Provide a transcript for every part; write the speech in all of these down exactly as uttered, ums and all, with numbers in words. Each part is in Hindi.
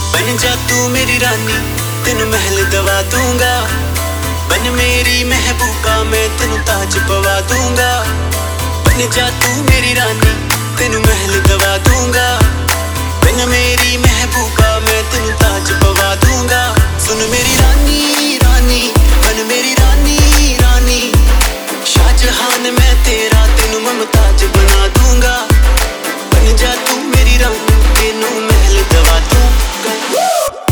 बन जा तू मेरी रानी, तेनू महल दवा दूंगा। बन मेरी महबूबा, मैं तेनू ताज पवा दूंगा। बन जा तू मेरी रानी, तेनू महल दवा दूंगा। बन मेरी महबूबा, मैं तेनू ताज पवा दूंगा। सुन मेरी रानी रानी, बन मेरी रानी रानी। शाहजहान मैं तेरा, तेनू मुमताज बना दूंगा। बन जा तू मेरी रानी, तेनू महल दवा दूंगा।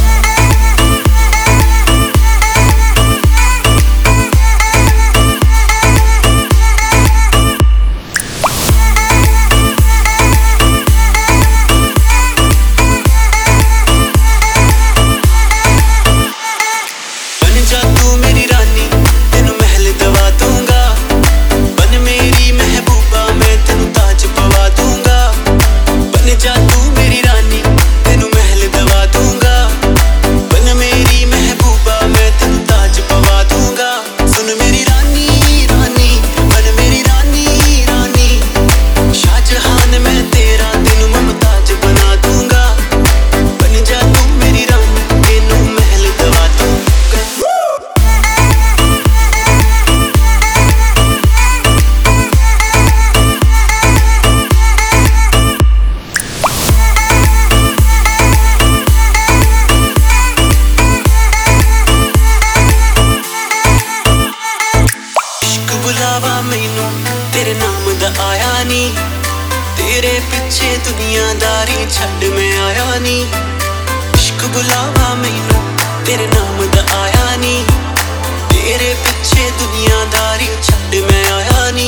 तेरे नाम दा आया नी, तेरे पिछे दुनियादारी छड़ मैं आया नी। इश्क बुलावा मैनू, तेरे नाम दा आया नी। तेरे पिछे दुनियादारी छड़ मैं आया नी।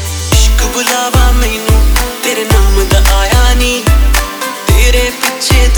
इश्क बुलावा मैनू, तेरे नाम दा आया नी। तेरे पिछे